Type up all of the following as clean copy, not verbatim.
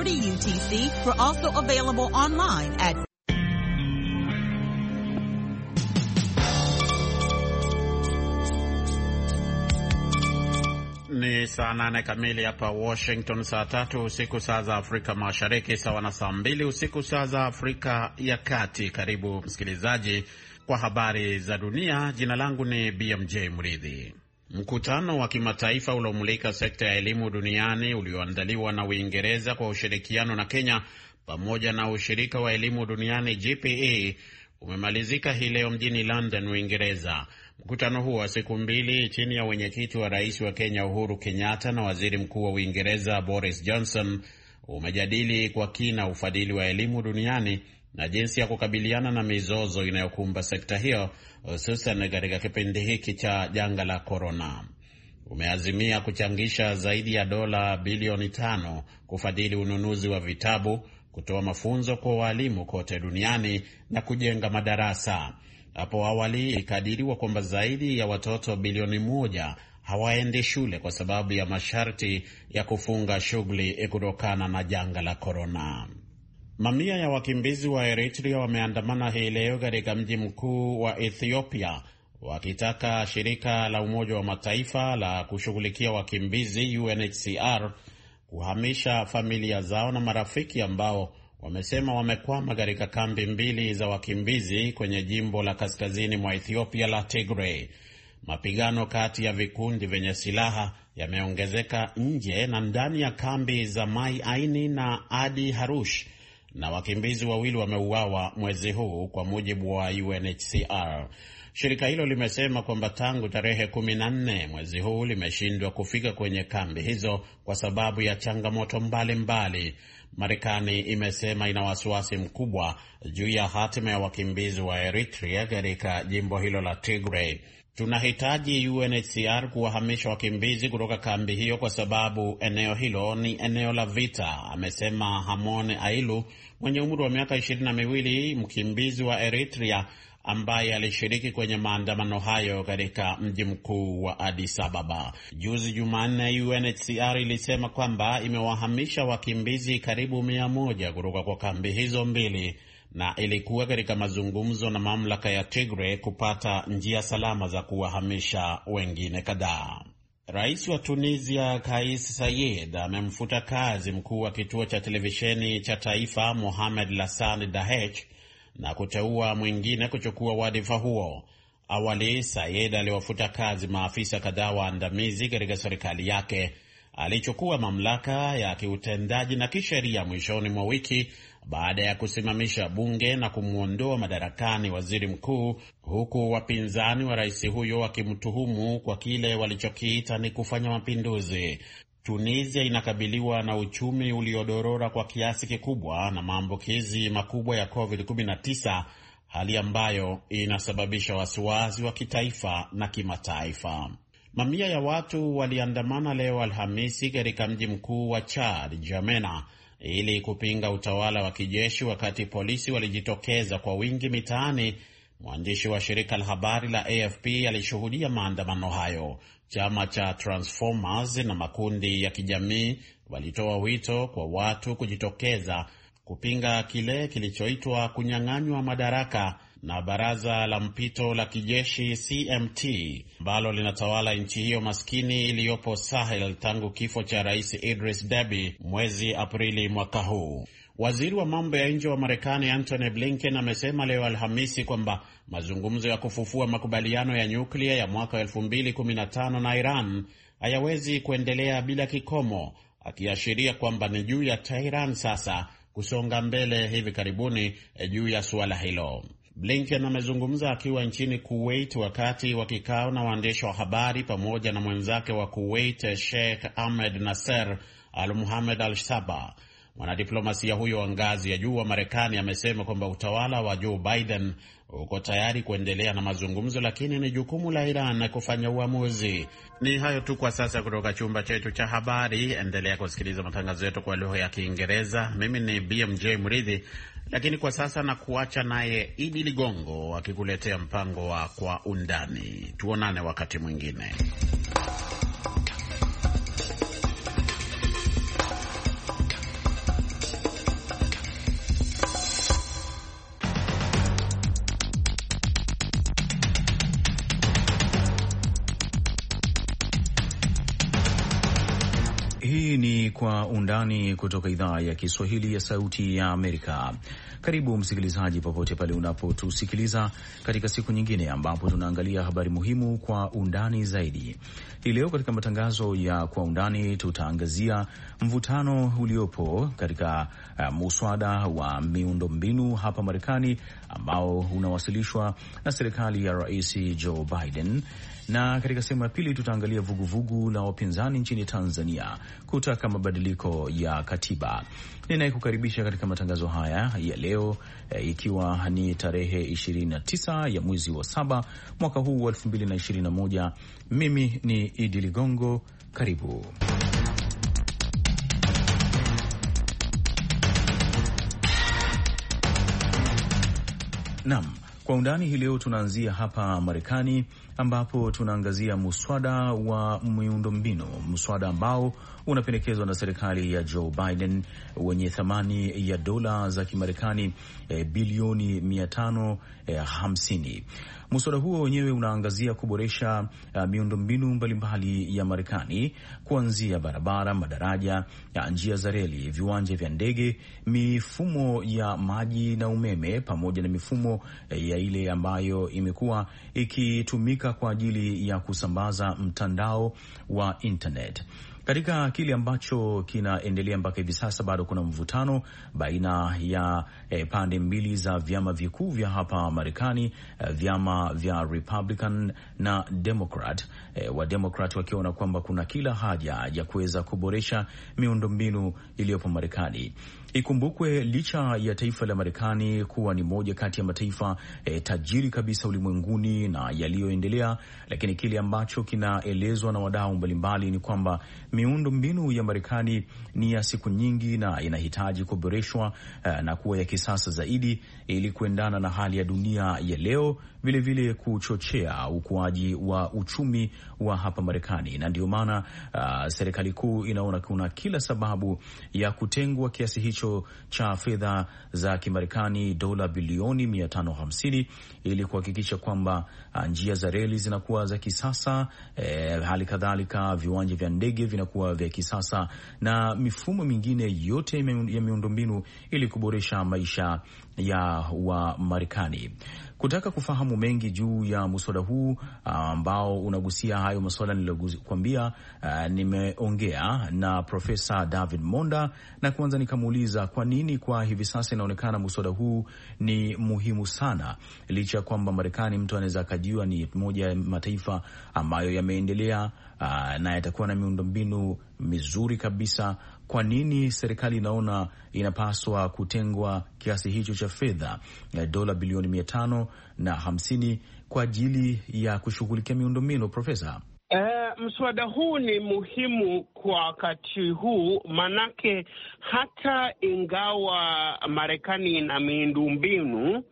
30 UTC. We're also available online at Ni saa 8 kamili hapa Washington, saa 3 usiku saa za Afrika Mashariki, sawa na saa 2 usiku saa za Afrika ya Kati. Karibu msikilizaji kwa habari za dunia. Jina langu ni BMJ Mridhi. Mkutano wa kimataifa uliomulika sekta ya elimu duniani ulioandaliwa na Uingereza kwa ushirikiano na Kenya pamoja na ushirika wa elimu duniani GPE umemalizika hii leo mjini London, Uingereza. Mkutano huo wa siku mbili chini ya wenyekiti wa rais wa Kenya Uhuru Kenyatta na waziri mkuu wa Uingereza Boris Johnson umejadili kwa kina ufadhili wa elimu duniani na jinsi ya kukabiliana na mizozo inayokumba sekta hiyo, hususan katika kipindi hiki cha janga la korona. Umeazimia kuchangisha zaidi ya dola bilioni 5 kufadhili ununuzi wa vitabu, kutoa mafunzo kwa walimu kote duniani na kujenga madarasa. Hapo awali ikadiriwa kwamba zaidi ya watoto bilioni 1 hawaendi shule kwa sababu ya masharti ya kufunga shughuli kutokana na janga la korona. Mamia ya wakimbizi wa Eritrea wameandamana hii leo katika mji mkuu wa Ethiopia wakitaka shirika la Umoja wa Mataifa la kushughulikia wakimbizi UNHCR kuhamisha familia zao na marafiki ambao wamesema wamekwama katika kambi 2 za wakimbizi kwenye jimbo la kaskazini mwa Ethiopia la Tigray. Mapigano kati ya vikundi vyenye silaha yameongezeka nje na ndani ya kambi za Mai Aini na Adi Harush, na wakimbizi 2 wameuawa mwezi huu kwa mujibu wa UNHCR. Shirika hilo limesema kwamba tangu tarehe 14 mwezi huu limeshindwa kufika kwenye kambi hizo kwa sababu ya changamoto mbalimbali. Marekani imesema ina wasiwasi mkubwa juu ya hatima ya wakimbizi wa Eritrea katika jimbo hilo la Tigray. Tunahitaji UNHCR kuwahamisha wakimbizi kutoka kambi hiyo kwa sababu eneo hilo ni eneo la vita, amesema Hamon Ailu mwenye umri wa miaka 22, mkimbizi wa Eritrea ambaye alishiriki kwenye maandamano hayo katika mji mkuu wa Addis Ababa. Juzi Jumanne, UNHCR ilisema kwamba imewahamisha wakimbizi karibu 100 kutoka kwa kambi hizo 2 na ilikuwa katika mazungumzo na mamlaka ya Tigray kupata njia salama za kuwahamisha wengine kadhaa. Rais wa Tunisia Kais Saied amemfuta kazi mkuu wa kituo cha televisheni cha taifa Mohamed Lassane Dahech na kuteua mwingine kuchukua wadhifa huo. Awali Saied aliwafuta kazi maafisa kadhaa waandamizi katika serikali yake. Alichukua mamlaka ya kiutendaji na kisheria mwishoni mwa wiki baada ya kusimamisha bunge na kumuondoa madarakani waziri mkuu, huku wapinzani wa rais huyo wakimtuhumu kwa kile walichokiita ni kufanya mapinduzi. Tunisia inakabiliwa na uchumi uliodorora kwa kiasi kikubwa na maambukizi makubwa ya COVID-19, hali ambayo inasababisha wasiwasi wa kitaifa na kimataifa. Mamia ya watu waliandamana leo Alhamisi katika mji mkuu wa Chad, N'Djamena, ili kupinga utawala wa kijeshi wakati polisi walijitokeza kwa wingi mitaani. Mwandishi wa shirika la habari la AFP alishuhudia maandamano hayo. Chama cha Transformers na makundi ya kijamii walitoa wito kwa watu kujitokeza kupinga kile kilichoitwa kunyang'anywa madaraka na baraza la mpito la kijeshi CMT ambalo linatawala nchi hiyo maskini iliyopo Sahel tangu kifo cha Rais Idris Deby mwezi Aprili mwaka huu. Waziri wa mambo ya nje wa Marekani Antony Blinken amesema leo Alhamisi kwamba mazungumzo ya kufufua makubaliano ya nyuklia ya mwaka 2015 na Iran hayawezi kuendelea bila kikomo, akiashiria kwamba ni juu ya Tehran sasa kusonga mbele hivi karibuni juu ya suala hilo. Blinken amezungumza akiwa nchini Kuwait wakati wa kikao na waandishi wa habari pamoja na mwenzake wa Kuwait Sheikh Ahmed Nasser Al Mohammed Al Sabah. Mwanadiplomasia huyo wa ngazi ya juu wa Marekani amesema kwamba utawala wa Joe Biden uko tayari kuendelea na mazungumzo, lakini ni jukumu la Iran kufanya uamuzi. Ni hayo tu kwa sasa kutoka chumba chetu cha habari. Endelea kusikiliza matangazo yetu kwa lugha ya Kiingereza. Mimi ni BMJ Mridhi, lakini kwa sasa na kuacha naye Idi Ligongo akikuletea mpango wa Kwa Undani. Tuonane wakati mwingine. undani kutoka idhaa ya Kiswahili ya Sauti ya Amerika. Karibu msikilizaji, popote pale unapotusikiliza katika siku nyingine ambapo tunaangalia habari muhimu kwa undani zaidi. Hii leo katika matangazo ya kwa undani tutaangazia mvutano uliopo katika muswada wa miundombinu hapa Marekani ambao unawasilishwa na serikali ya Rais Joe Biden, na katika sehemu ya pili tutaangalia vuguvugu la wapinzani nchini Tanzania kutaka mabadiliko ya katiba. Ninayekukaribisha katika matangazo haya ya leo ikiwa ni tarehe 29 ya mwezi wa 7 mwaka huu wa 2021. Mimi ni Idi Ligongo, karibu. Naam. Kwa undani hii leo tunaanzia hapa Marekani ambapo tunaangazia muswada wa miundombinu, muswada ambao unapendekezwa na serikali ya Joe Biden wenye thamani ya dola za Kimarekani bilioni 550. Muswada huo wenyewe unaangazia kuboresha miundombinu mbalimbali ya Marekani, kuanzia barabara, madaraja, njia za reli, viwanja vya ndege, mifumo ya maji na umeme, pamoja na mifumo ya ile ambayo imekuwa ikitumika kwa ajili ya kusambaza mtandao wa internet. Katika kile ambacho kinaendelea mpaka hivi sasa, bado kuna mvutano baina ya pande mbili za vyama vikuu vya hapa Marekani, vyama vya Republican na Democrat. Wa Democrat wakiona kwamba kuna kila haja ya kuweza kuboresha miundombinu iliyopo Marekani. Ikumbukwe licha ya taifa la Marekani kuwa ni moja kati ya mataifa tajiri kabisa ulimwenguni na yaliyoendelea, lakini kile ambacho kinaelezwa na wadau mbalimbali ni kwamba miundombinu ya Marekani ni ya siku nyingi na inahitaji kuboreshwa na kuwa ya kisasa zaidi ili kuendana na hali ya dunia ya leo, vilevile kuchochea ukuaji wa uchumi wa hapa Marekani. Na ndio maana serikali kuu inaona kuna kila sababu ya kutengwa kiasi hicho cha fedha za Kimarekani dola bilioni 550 ili kuhakikisha kwamba njia za reli zinakuwa za kisasa, hali kadhalika viwanja vya ndege vinakuwa vya kisasa na mifumo mingine yote ya miundombinu ili kuboresha maisha ya wa Marekani. Kutaka kufahamu mengi juu ya muswada huu ambao unagusia hayo masuala niliyokuambia, nimeongea na Profesa David Monda na kwanza nikamuuliza kwa nini kwa hivi sasa inaonekana muswada huu ni muhimu sana, licha ya kwamba Marekani mtu anaweza akajua ni moja ya mataifa ambayo yameendelea na yatakuwa na miundombinu mizuri kabisa. Kwa nini serikali inaona inapaswa kutengwa kiasi hicho cha fedha dola bilioni 550 kwa ajili ya kushughulikia miundombinu, Profesa? Mswada huu ni muhimu kwa wakati huu, manake hata ingawa Marekani ina miundombinu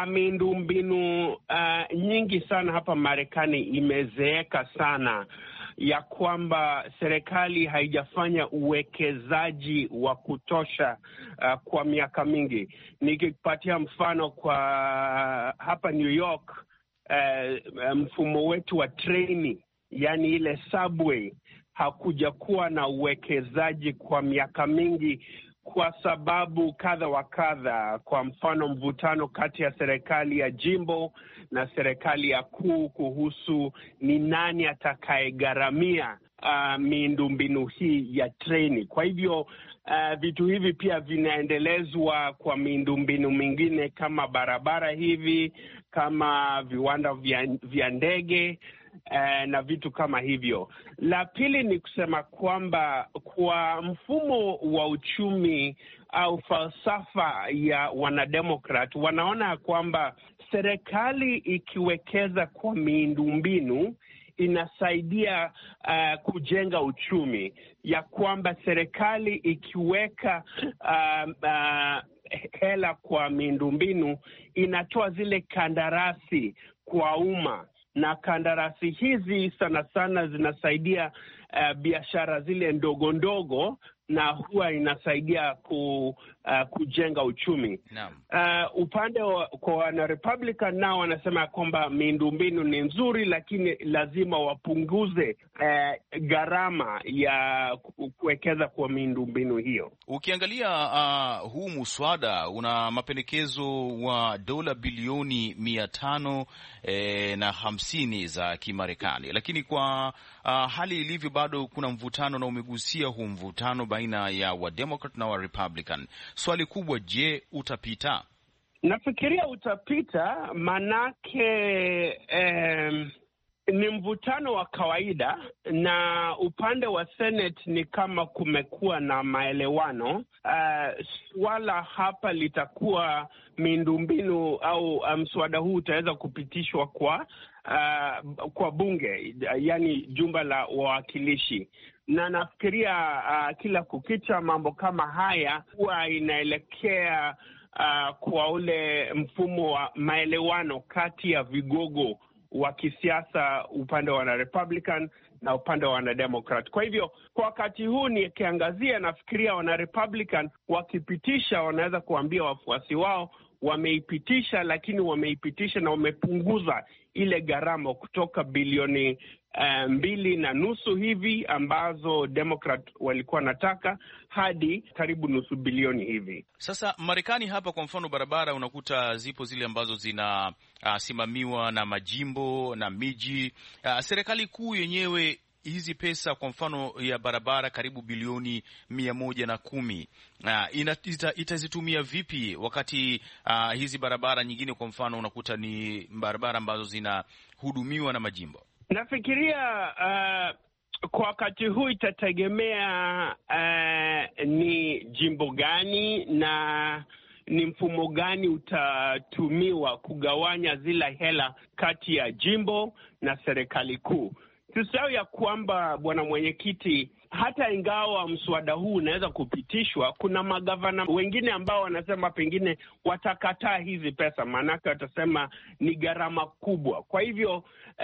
nyingi sana hapa Marekani imezeeka sana, ya kwamba serikali haijafanya uwekezaji wa kutosha kwa miaka mingi. Nikipatia mfano kwa hapa New York, mfumo wetu wa treni, yani ile subway, hakuja kuwa na uwekezaji kwa miaka mingi kwa sababu kadha wa kadha. Kwa mfano, mvutano kati ya serikali ya jimbo na serikali ya kuu kuhusu ni nani atakayegharamia miundombinu hii ya treni. Kwa hivyo vitu hivi pia vinaendelezwa kwa miundombinu mingine kama barabara hivi, kama viwanda vya ndege na vitu kama hivyo. La pili ni kusema kwamba kwa mfumo wa uchumi au falsafa ya wanademokrat, wanaona kwamba serikali ikiwekeza kwa miundombinu inasaidia kujenga uchumi, ya kwamba serikali ikiweka hela kwa miundombinu inatoa zile kandarasi kwa umma, na kandarasi hizi sana sana zinasaidia biashara zile ndogo ndogo na huwa inasaidia kujenga uchumi. Upande kwa wana Republican nao wanasema kwamba miundombinu ni nzuri, lakini lazima wapunguze gharama ya kuwekeza kwa miundombinu hiyo. Ukiangalia huu muswada una mapendekezo wa dola bilioni 550 za Kimarekani, lakini kwa hali ilivyo bado kuna mvutano, na umegusia huu mvutano baina ya Wademokrat na Warepublican. Swali kubwa, je, utapita? Nafikiria utapita, manake ni mvutano wa kawaida, na upande wa Senate ni kama kumekuwa na maelewano. Swala hapa litakuwa miundombinu au mswada huu utaweza kupitishwa kwa bunge, yani jumba la wawakilishi, na nafikiria kila kukicha mambo kama haya huwa inaelekea kwa ule mfumo wa maelewano kati ya vigogo wa kisiasa upande wa Republican na upande wa Democrat. Kwa hivyo kwa wakati huu nikiangazia, nafikiria wana Republican wakipitisha wanaweza kuambia wafuasi wao wameipitisha, lakini wameipitisha na wamepunguza ile gharama kutoka bilioni 2.5 hivi ambazo Democrat walikuwa nataka hadi karibu nusu bilioni hivi. Sasa Marekani hapa, kwa mfano, barabara unakuta zipo zile ambazo zinasimamiwa na majimbo na miji. Serikali kuu yenyewe hizi pesa, kwa mfano ya barabara karibu bilioni 110, itazitumia vipi, wakati hizi barabara nyingine kwa mfano unakuta ni barabara ambazo zinahudumiwa na majimbo? Nafikiria kwa wakati huu itategemea ni jimbo gani na ni mfumo gani utatumiwa kugawanya zile hela kati ya jimbo na serikali kuu. Tusahau ya kwamba, bwana mwenyekiti, hata ingawa mswada huu unaweza kupitishwa, kuna magavana wengine ambao wanasema pengine watakataa hizi pesa, maanake watasema ni gharama kubwa. Kwa hivyo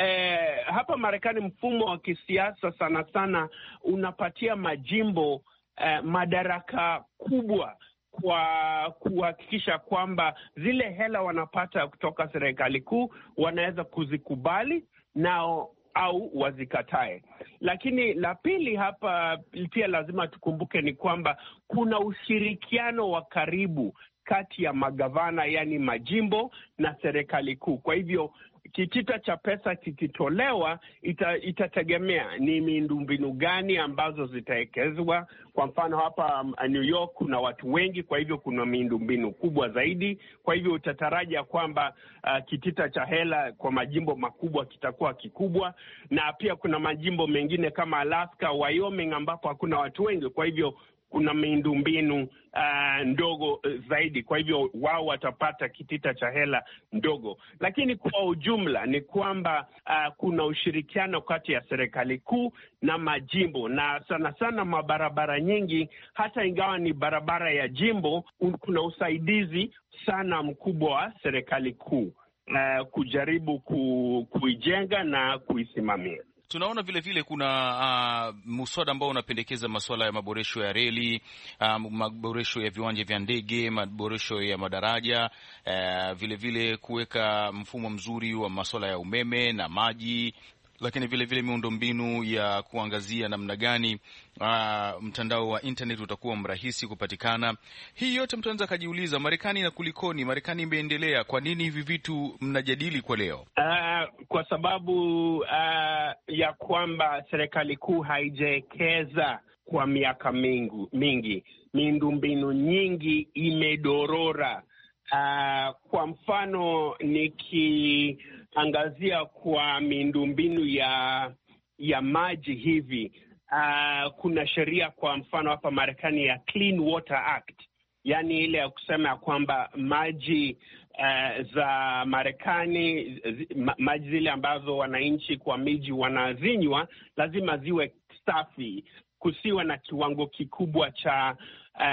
hapa Marekani mfumo wa kisiasa sana sana unapatia majimbo madaraka kubwa kwa kuhakikisha kwamba zile hela wanapata kutoka serikali kuu wanaweza kuzikubali nao au wazikatae. Lakini la pili hapa pia lazima tukumbuke ni kwamba kuna ushirikiano wa karibu kati ya magavana, yani majimbo, na serikali kuu. Kwa hivyo kitita cha pesa kikitolewa itategemea ni miundombinu gani ambazo zitawekezwa. Kwa mfano hapa New York kuna watu wengi, kwa hivyo kuna miundombinu kubwa zaidi. Kwa hivyo utatarajia kwamba kitita cha hela kwa majimbo makubwa kitakuwa kikubwa, na pia kuna majimbo mengine kama Alaska, Wyoming ambapo hakuna watu wengi, kwa hivyo kuna miundombinu ndogo zaidi. Kwa hivyo wao watapata kitita cha hela ndogo, lakini kwa ujumla ni kwamba kuna ushirikiano kati ya serikali kuu na majimbo, na sana sana mabarabara nyingi, hata ingawa ni barabara ya jimbo, kuna usaidizi sana mkubwa wa serikali kuu kujaribu kuijenga na kuisimamia. Tunaona vile vile kuna muswada ambao unapendekeza masuala ya maboresho ya reli, maboresho ya viwanja vya ndege, maboresho ya madaraja, vile vile kuweka mfumo mzuri wa masuala ya umeme na maji, lakini vile vile miundombinu ya kuangazia namna gani mtandao wa internet utakuwa mrahisi kupatikana. Hii yote mtu anaweza kujiuliza, Marekani na kulikoni? Marekani imeendelea, kwa nini hivi vitu mnajadili kwa leo? Kwa sababu ya kwamba serikali kuu haijawekeza kwa miaka mingi. Miundombinu nyingi imedorora. Kwa mfano nikiangazia kwa miundombinu ya maji hivi, kuna sheria kwa mfano hapa Marekani ya Clean Water Act, yani ile ya kusema ya kwamba maji za Marekani, maji zile ambazo wananchi kwa miji wanazinywa lazima ziwe safi, kusiwa na kiwango kikubwa cha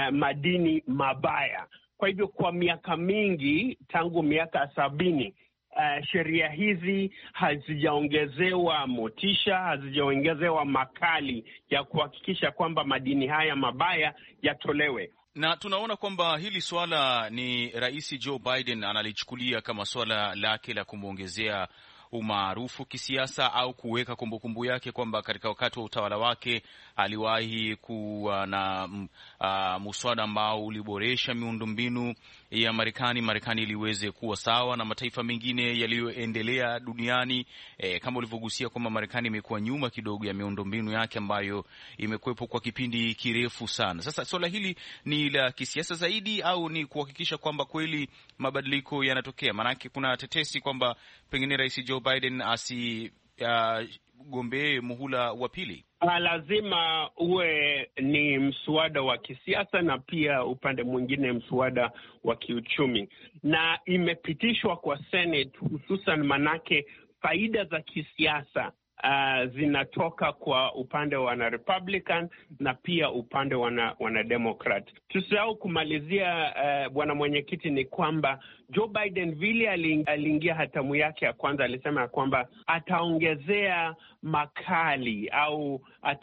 madini mabaya. Kwa hivyo kwa miaka mingi, tangu miaka 70, sheria hizi hazijaongezewa motisha, hazijaongezewa makali ya kuhakikisha kwamba madini haya mabaya yatolewe. Na tunaona kwamba hili swala ni Rais Joe Biden analichukulia kama swala lake la kumwongezea umaarufu kisiasa au kuweka kumbukumbu yake kwamba katika wakati wa utawala wake aliwahi kuwa na muswada ambao uliboresha miundombinu ya Marekani iliweze kuwa sawa na mataifa mengine yaliyoendelea duniani. Kama ulivyogusia kwamba Marekani imekuwa nyuma kidogo ya miundombinu yake ambayo imekuwepo kwa kipindi kirefu sana. Sasa swala hili ni la kisiasa zaidi au ni kuhakikisha kwamba kweli mabadiliko yanatokea? Maanake kuna tetesi kwamba pengine Rais Joe Biden asigombee muhula wa pili. Lazima uwe ni mswada wa kisiasa na pia upande mwingine mswada wa kiuchumi, na imepitishwa kwa Senate hususan manake faida za kisiasa zinatoka kwa upande wa wana Republican na pia upande wana Democrat. Tusahau kumalizia, bwana mwenyekiti, ni kwamba Joe Biden vile aliingia hatamu yake ya kwanza alisema ya kwamba ataongezea makali au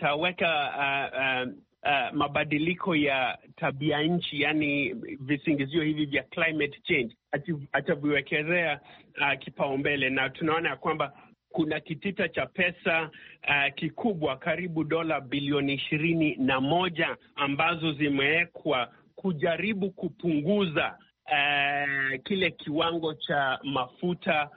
ataweka mabadiliko ya tabia nchi, yani visingizio hivi vya climate change ataviwekezea kipaumbele, na tunaona ya kwamba kuna kitita cha pesa kikubwa karibu dola bilioni 21 ambazo zimewekwa kujaribu kupunguza kile kiwango cha mafuta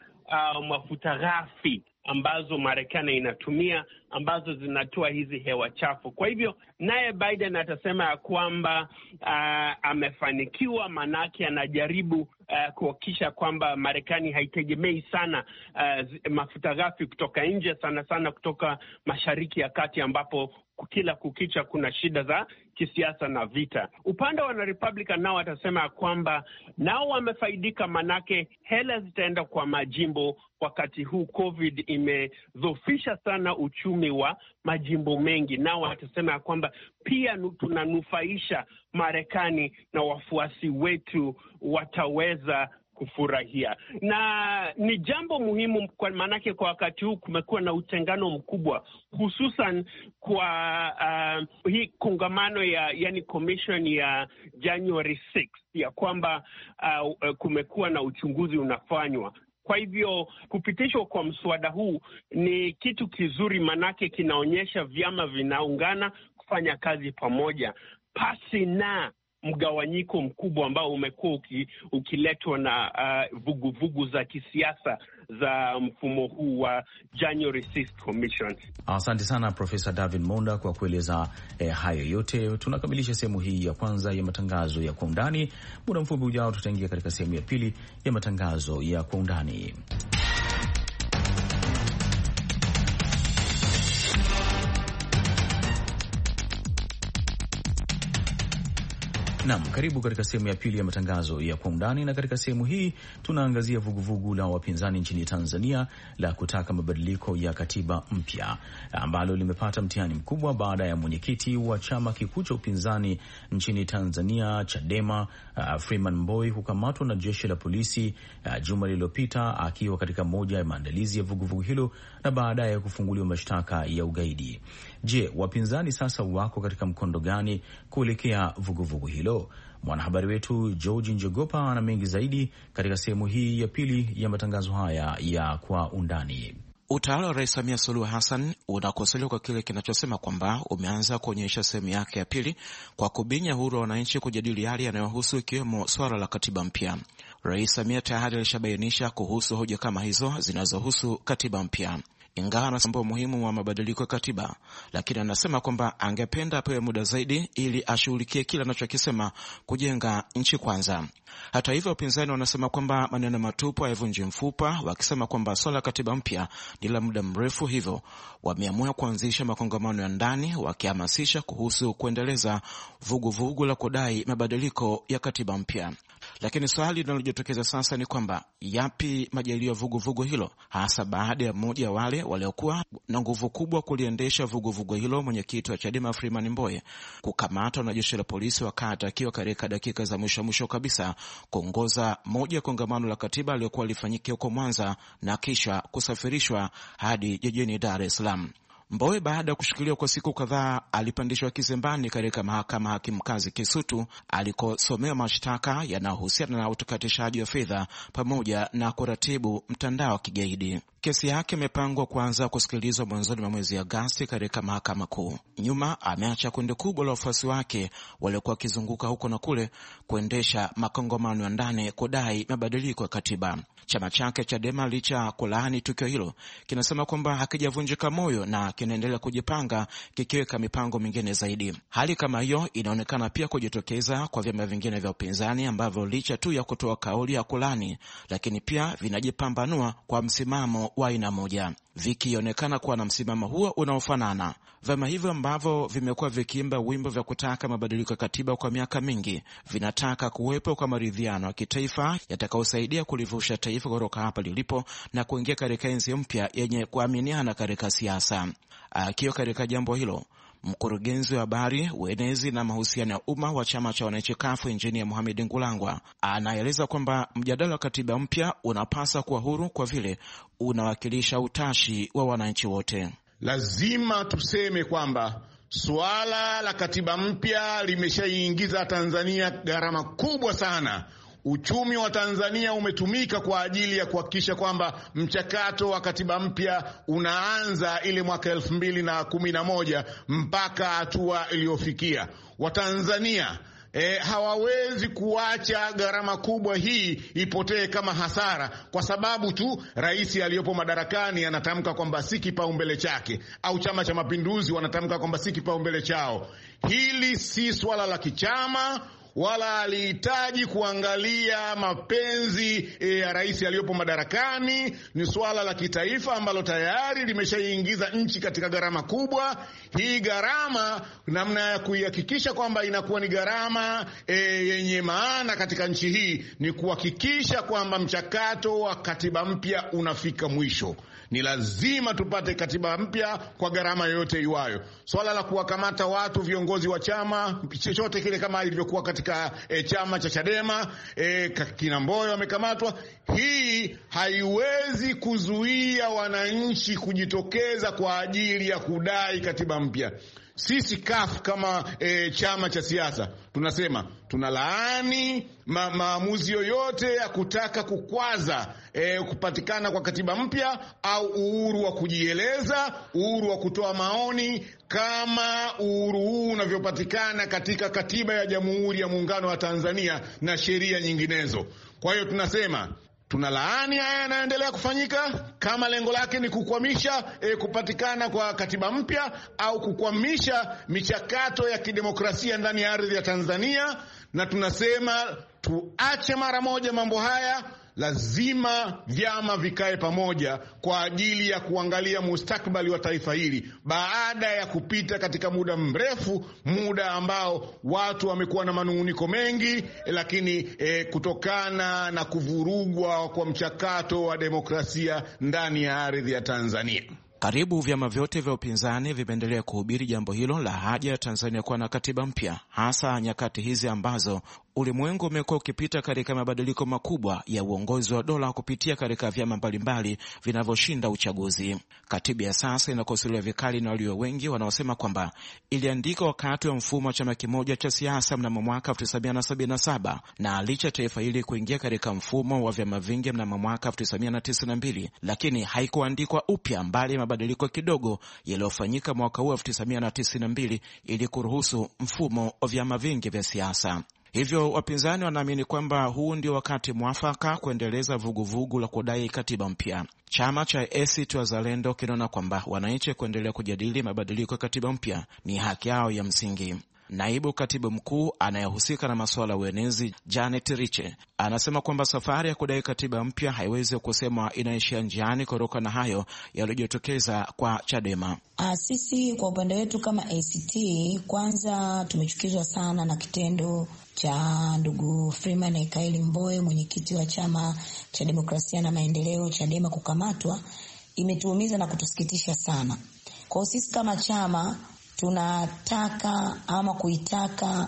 ghafi ambazo Marekani inatumia ambazo zinatoa hizi hewa chafu. Kwa hivyo naye Biden atasema ya kwamba amefanikiwa, manake anajaribu kuhakikisha kwamba Marekani haitegemei sana mafuta ghafi kutoka nje, sana sana kutoka Mashariki ya Kati ambapo kila kukicha kuna shida za kisiasa na vita. Upande wa Republican nao watasema ya kwamba nao wamefaidika, manake hela zitaenda kwa majimbo. Wakati huu COVID imedhoofisha sana uchumi wa majimbo mengi, nao watasema ya kwamba pia tunanufaisha Marekani na wafuasi wetu wataweza kufurahia. Na ni jambo muhimu kwa maanake kwa wakati huu kumekuwa na utengano mkubwa, hususan kwa hii kongamano yani commission ya January 6 ya kwamba kumekuwa na uchunguzi unafanywa. Kwa hivyo kupitishwa kwa mswada huu ni kitu kizuri, manake kinaonyesha vyama vinaungana kufanya kazi pamoja pasi na mgawanyiko mkubwa ambao umekuwa ukiletwa na vuguvugu za kisiasa za mfumo huu wa January 6 Commission. Asante sana Profesa David Monda kwa kueleza hayo yote. Tunakamilisha sehemu hii ya kwanza ya matangazo ya Kwa Undani. Muda mfupi ujao tutaingia katika sehemu ya pili ya matangazo ya Kwa Undani. Naam, karibu katika sehemu ya pili ya matangazo ya Kwa Undani, na katika sehemu hii tunaangazia vuguvugu la wapinzani nchini Tanzania la kutaka mabadiliko ya katiba mpya ambalo limepata mtihani mkubwa baada ya mwenyekiti wa chama kikuu cha upinzani nchini Tanzania Chadema Freeman Mbowe kukamatwa na jeshi la polisi juma lililopita akiwa katika moja ya maandalizi ya vuguvugu hilo na baadaye kufunguliwa mashtaka ya ugaidi. Je, wapinzani sasa wako katika mkondo gani kuelekea vuguvugu hilo? Mwanahabari wetu George Njogopa ana mengi zaidi katika sehemu hii ya pili ya matangazo haya ya Kwa Undani. Utawala wa Rais Samia Suluhu Hassan unakosolewa kwa kile kinachosema kwamba umeanza kuonyesha sehemu yake ya pili kwa kubinya uhuru wa wananchi kujadili hali yanayohusu ikiwemo swala la katiba mpya. Rais Samia tayari alishabainisha kuhusu hoja kama hizo zinazohusu katiba mpya. Ingawa anasema umuhimu wa mabadiliko ya katiba, lakini anasema kwamba angependa apewe muda zaidi ili ashughulikie kile anachokisema kujenga nchi kwanza. Hata hivyo, wapinzani wanasema kwamba maneno matupu hayavunji mfupa, wakisema kwamba swala la katiba mpya ni la muda mrefu, hivyo wameamua kuanzisha makongamano ya ndani wakihamasisha kuhusu kuendeleza vuguvugu la kudai mabadiliko ya katiba mpya. Lakini swali linalojitokeza sasa ni kwamba yapi majalio ya vuguvugu hilo, hasa baada ya mmoja wale waliokuwa na nguvu kubwa kuliendesha vuguvugu hilo, mwenyekiti wa Chadema Freeman Mbowe, kukamatwa na jeshi la polisi wakati akiwa katika dakika za mwisho kabisa kuongoza moja ya kongamano la katiba aliyokuwa lifanyike huko Mwanza na kisha kusafirishwa hadi jijini Dar es Salaam. Mbowe baada ya kushikiliwa kwa siku kadhaa alipandishwa kizimbani katika mahakama hakimu mkazi Kisutu alikosomewa mashtaka yanayohusiana na utakatishaji wa fedha pamoja na kuratibu mtandao wa kigaidi. Kesi yake imepangwa kuanza kusikilizwa mwanzoni mwa mwezi Agosti katika mahakama kuu. Nyuma ameacha kundi kubwa la wafuasi wake waliokuwa wakizunguka huko na kule kuendesha makongamano ya ndani kudai mabadiliko ya katiba. Chama chake Chadema, licha kulaani tukio hilo, kinasema kwamba hakijavunjika moyo na kinaendelea kujipanga kikiweka mipango mingine zaidi. Hali kama hiyo inaonekana pia kujitokeza kwa vyama vingine vya upinzani ambavyo licha tu ya kutoa kauli ya kulaani, lakini pia vinajipambanua kwa msimamo wa aina moja, vikionekana kuwa na msimamo huo unaofanana. Vyama hivyo ambavyo vimekuwa vikiimba wimbo vya kutaka mabadiliko ya katiba kwa miaka mingi vinataka kuwepo kwa maridhiano ya kitaifa yatakayosaidia kulivusha taifa kutoka hapa lilipo na kuingia katika enzi mpya yenye kuaminiana katika siasa. Akiwa katika jambo hilo, mkurugenzi wa habari, uenezi na mahusiano ya umma wa chama cha wananchi CUF, Injinia Mohamed Ngulangwa, anaeleza kwamba mjadala wa katiba mpya unapaswa kuwa huru kwa vile unawakilisha utashi wa wananchi wote. Lazima tuseme kwamba suala la katiba mpya limeshaingiza Tanzania gharama kubwa sana. Uchumi wa Tanzania umetumika kwa ajili ya kuhakikisha kwamba mchakato wa katiba mpya unaanza ile mwaka 2011 mpaka hatua iliyofikia. Watanzania hawawezi kuacha gharama kubwa hii ipotee kama hasara kwa sababu tu rais aliyopo madarakani anatamka kwamba si kipaumbele chake, au Chama cha Mapinduzi wanatamka kwamba si kipaumbele chao. Hili si swala la kichama wala alihitaji kuangalia mapenzi ya rais aliyopo madarakani. Ni swala la kitaifa ambalo tayari limeshaingiza nchi katika gharama kubwa. Hii gharama, namna ya kuihakikisha kwamba inakuwa ni gharama yenye maana katika nchi hii ni kuhakikisha kwamba mchakato wa katiba mpya unafika mwisho. Ni lazima tupate katiba mpya kwa gharama yoyote iwayo. Swala la kuwakamata watu, viongozi wa chama chochote kile, kama ilivyokuwa katika chama cha Chadema, kina Mbowe wamekamatwa, hii haiwezi kuzuia wananchi kujitokeza kwa ajili ya kudai katiba mpya. Sisi CUF kama chama cha siasa tunasema tunalaani maamuzi yoyote ya kutaka kukwaza kupatikana kwa katiba mpya au uhuru wa kujieleza, uhuru wa kutoa maoni kama uhuru huu unavyopatikana katika katiba ya Jamhuri ya Muungano wa Tanzania na sheria nyinginezo. Kwa hiyo tunasema tunalaani haya yanaendelea kufanyika kama lengo lake ni kukwamisha kupatikana kwa katiba mpya au kukwamisha michakato ya kidemokrasia ndani ya ardhi ya Tanzania, na tunasema tuache mara moja mambo haya. Lazima vyama vikae pamoja kwa ajili ya kuangalia mustakabali wa taifa hili baada ya kupita katika muda mrefu, muda ambao watu wamekuwa na manunguniko mengi, lakini kutokana na kuvurugwa kwa mchakato wa demokrasia ndani ya ardhi ya Tanzania. Karibu vyama vyote vya upinzani vimeendelea kuhubiri jambo hilo la haja ya Tanzania kuwa na katiba mpya, hasa nyakati hizi ambazo ulimwengu umekuwa ukipita katika mabadiliko makubwa ya uongozi wa dola kupitia katika vyama mbalimbali vinavyoshinda uchaguzi. Katiba ya sasa inakosolewa vikali na walio wengi wanaosema kwamba iliandikwa wakati wa mfumo wa chama kimoja cha siasa mnamo mwaka 1977 na licha taifa hili kuingia katika mfumo wa vyama vingi mnamo mwaka 1992, lakini haikuandikwa upya, mbali mabadiliko kidogo yaliyofanyika mwaka huu 1992 ili kuruhusu mfumo wa vyama vingi vya siasa. Hivyo wapinzani wanaamini kwamba huu ndio wakati mwafaka kuendeleza vuguvugu la kudai katiba mpya. Chama cha ACT Wazalendo kinaona kwamba wananchi kuendelea kujadili mabadiliko ya katiba mpya ni haki yao ya msingi. Naibu katibu mkuu anayehusika na masuala ya uenezi Janet Riche anasema kwamba safari ya kudai katiba mpya haiwezi kusema inaishia njiani kutokana na hayo yaliyojitokeza kwa Chadema. Sisi kwa upande wetu kama ACT, kwanza tumechukizwa sana na kitendo cha ndugu Freeman Aikaeli Mbowe, mwenyekiti wa chama cha demokrasia na maendeleo Chadema, kukamatwa. Imetuumiza na kutusikitisha sana. Kwa sisi kama chama tunataka ama kuitaka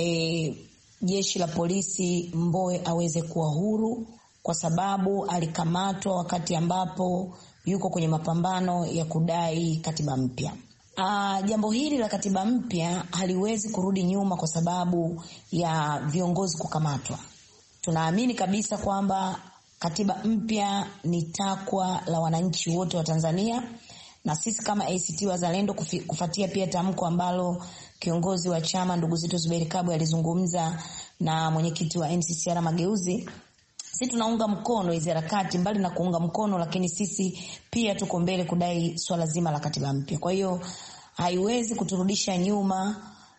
jeshi la polisi Mbowe aweze kuwa huru, kwa sababu alikamatwa wakati ambapo yuko kwenye mapambano ya kudai katiba mpya. Jambo hili la katiba mpya haliwezi kurudi nyuma kwa sababu ya viongozi kukamatwa. Tunaamini kabisa kwamba katiba mpya ni takwa la wananchi wote wa Tanzania, na sisi kama ACT Wazalendo kufuatia pia tamko ambalo kiongozi wa chama ndugu Zitto Zuberi Kabwe alizungumza na mwenyekiti wa NCCR Mageuzi, sisi tunaunga mkono hizo harakati. Mbali na kuunga mkono, lakini sisi pia tuko mbele kudai swala zima la katiba mpya. Kwa hiyo haiwezi kuturudisha nyuma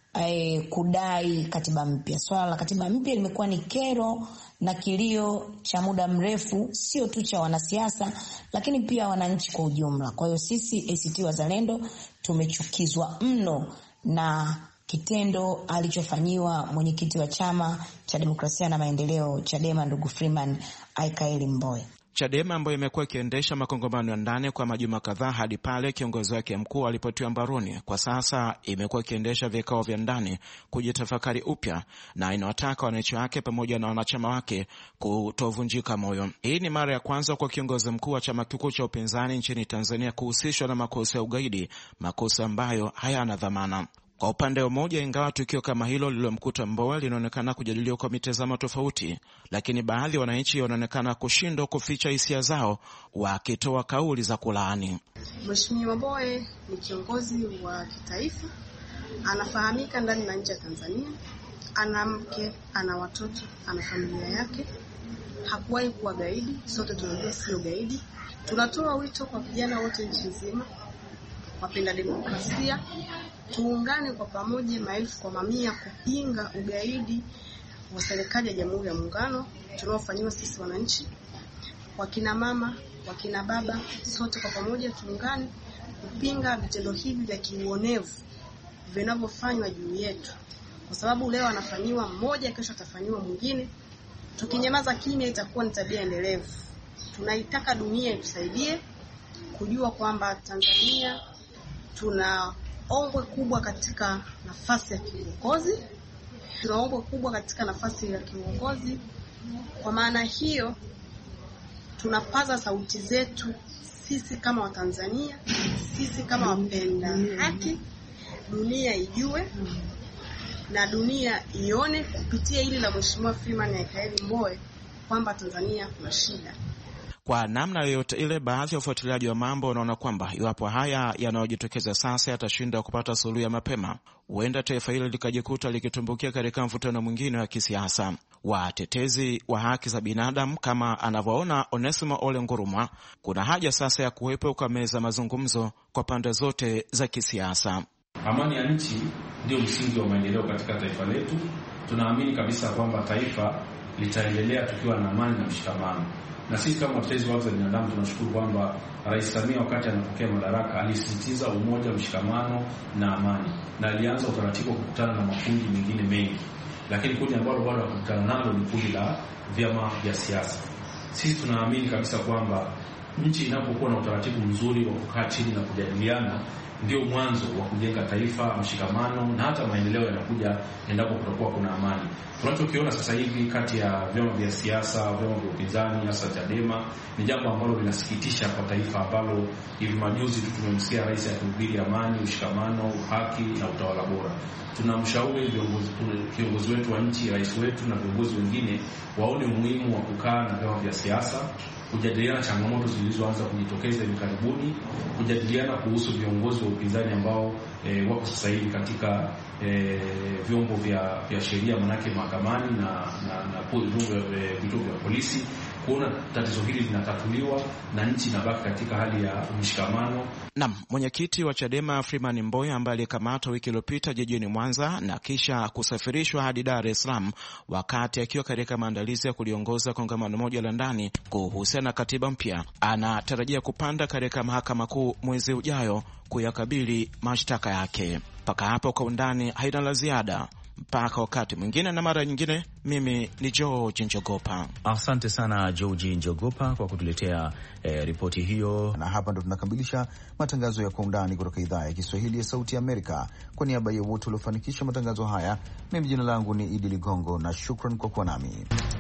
kudai katiba mpya. Swala la katiba mpya limekuwa ni kero na kilio cha muda mrefu, sio tu cha wanasiasa lakini pia wananchi kwa ujumla. Kwa hiyo sisi ACT Wazalendo tumechukizwa mno na kitendo alichofanyiwa mwenyekiti wa chama cha demokrasia na maendeleo Chadema ndugu Freeman Aikaeli Mbowe. Chadema ambayo imekuwa ikiendesha makongamano ya ndani kwa majuma kadhaa hadi pale kiongozi wake mkuu alipotiwa mbaroni, kwa sasa imekuwa ikiendesha vikao vya ndani kujitafakari upya, na inawataka wananchi wake pamoja na wanachama wake kutovunjika moyo. Hii ni mara ya kwanza kwa kiongozi mkuu wa chama kikuu cha upinzani nchini Tanzania kuhusishwa na makosa ya ugaidi, makosa ambayo hayana dhamana. Kwa upande mmoja, ingawa tukio kama hilo lililomkuta Mbowe linaonekana kujadiliwa kwa mitazamo tofauti, lakini baadhi ya wananchi wanaonekana kushindwa kuficha hisia zao, wakitoa kauli za kulaani. Mheshimiwa Mbowe ni kiongozi wa kitaifa, anafahamika ndani na nje ya Tanzania, ana mke, ana watoto, ana familia yake, hakuwahi kuwa gaidi. Sote tunajua sio gaidi. Tunatoa wito kwa vijana wote nchi nzima, wapenda demokrasia, tuungane kwa pamoja, maelfu kwa mamia, kupinga ugaidi wa serikali ya Jamhuri ya Muungano tunaofanywa sisi wananchi. Wakina mama, wakina baba, sote kwa pamoja tuungane kupinga vitendo hivi vya kiuonevu vinavyofanywa juu yetu, kwa sababu leo anafanyiwa mmoja, kesho atafanyiwa mwingine. Tukinyamaza kimya itakuwa ni tabia endelevu. Tunaitaka dunia itusaidie kujua kwamba Tanzania tuna ombwe kubwa katika nafasi ya kiuongozi. Tunaombwe kubwa katika nafasi ya kiuongozi. Kwa maana hiyo tunapaza sauti zetu sisi kama Watanzania, sisi kama wapenda haki, dunia ijue na dunia ione kupitia hili la Mheshimiwa Freeman Aikaeli Mbowe kwamba Tanzania kuna shida. Kwa namna yoyote ile, baadhi ya wafuatiliaji wa mambo wanaona kwamba iwapo haya yanayojitokeza sasa yatashinda kupata suluhu ya mapema, huenda taifa hili likajikuta likitumbukia katika mvutano mwingine wa kisiasa. Watetezi wa haki za binadamu kama anavyoona Onesimo Ole Ngurumwa, kuna haja sasa ya kuwepo kwa meza mazungumzo kwa pande zote za kisiasa. Amani ya nchi ndio msingi wa maendeleo katika taifa letu. Tunaamini kabisa kwamba taifa litaendelea tukiwa na amani na mshikamano. Na sisi kama watetezi wa haki za binadamu tunashukuru kwamba Rais Samia wakati anapokea madaraka alisisitiza umoja, mshikamano na amani, na alianza utaratibu wa kukutana na makundi mengine mengi, lakini kundi ambalo bado hakukutana nalo ni kundi la vyama vya siasa. Sisi tunaamini kabisa kwamba nchi inapokuwa na utaratibu mzuri wa kukaa chini na kujadiliana, ndio mwanzo wa kujenga taifa, mshikamano na hata maendeleo yanakuja endapo kutakuwa kuna amani. Tunachokiona sasa hivi kati ya vyama vya siasa, vyama vya upinzani hasa Chadema, ni jambo ambalo linasikitisha kwa taifa ambalo hivi majuzi tu tumemsikia rais akihubiri amani, mshikamano, haki na utawala bora. Tunamshauri kiongozi wetu wa nchi, rais wetu na viongozi wengine waone umuhimu wa kukaa na vyama vya siasa, kujadiliana changamoto zilizoanza kujitokeza hivi karibuni, kujadiliana kuhusu viongozi wa upinzani ambao wako sasa hivi katika vyombo vya sheria, manake mahakamani na vituo vya polisi, kuona tatizo hili linatatuliwa na nchi inabaki katika hali ya mshikamano. Naam, mwenyekiti wa Chadema Freeman Mbowe ambaye alikamatwa wiki iliyopita jijini Mwanza na kisha kusafirishwa hadi Dar es Salaam wakati akiwa katika maandalizi ya kuliongoza kongamano moja la ndani kuhusiana na katiba mpya, anatarajia kupanda katika mahakama kuu mwezi ujayo kuyakabili mashtaka yake. Mpaka hapo Kwa Undani haina la ziada. Mpaka wakati mwingine na mara nyingine, mimi ni George Njogopa. Asante sana George Njogopa kwa kutuletea ripoti hiyo. Na hapa ndo tunakamilisha matangazo ya Kwa Undani kutoka idhaa ya Kiswahili ya Sauti ya Amerika. Kwa niaba ya wote waliofanikisha matangazo haya, mimi jina langu ni Idi Ligongo na shukran kwa kuwa nami.